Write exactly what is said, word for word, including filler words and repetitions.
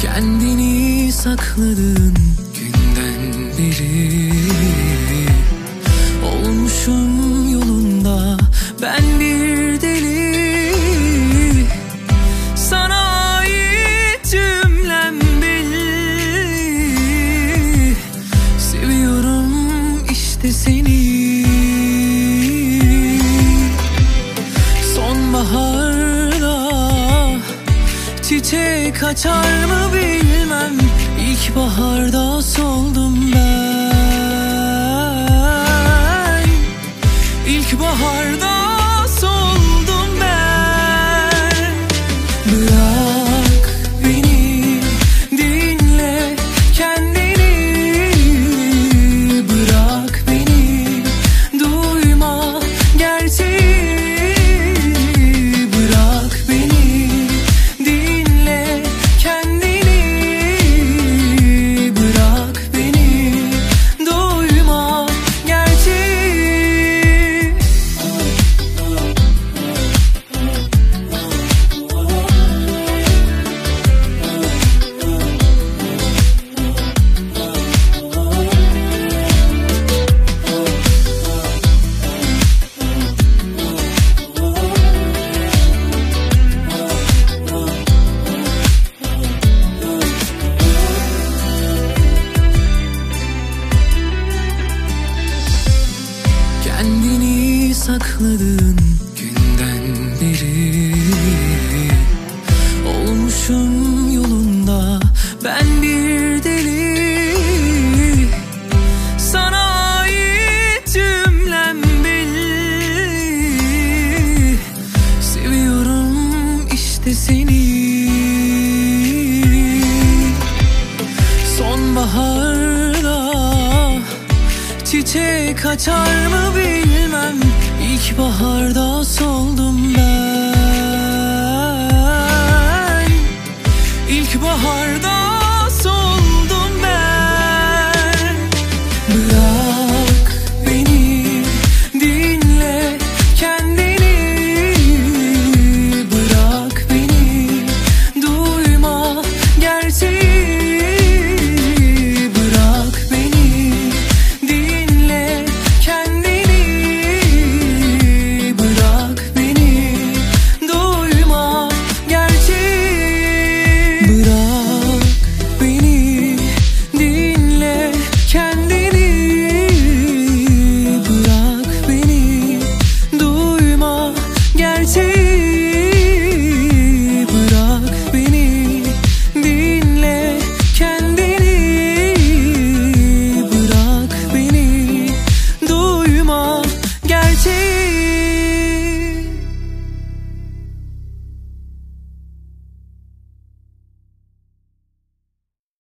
Kendini sakladığın günden beri olmuşum yolunda ben bir deli. Sana ait cümlem belli. Seviyorum işte seni. Sonbaharda çiçek açar mı bilmem, İlkbaharda soldum ben. İlkbaharda soldum ben. Bırak beni, dinle kendini. Bırak beni, duyma gerçeği. Bırak beni, dinle kendini. Bırak beni, duyma gerçeği. Kendini sakladığın günden beri olmuşum yolunda ben bir deli. Sana ait cümlem belli. Seviyorum işte seni. Sonbaharda çiçek açar mı bilmem, İlkbaharda soldum ben.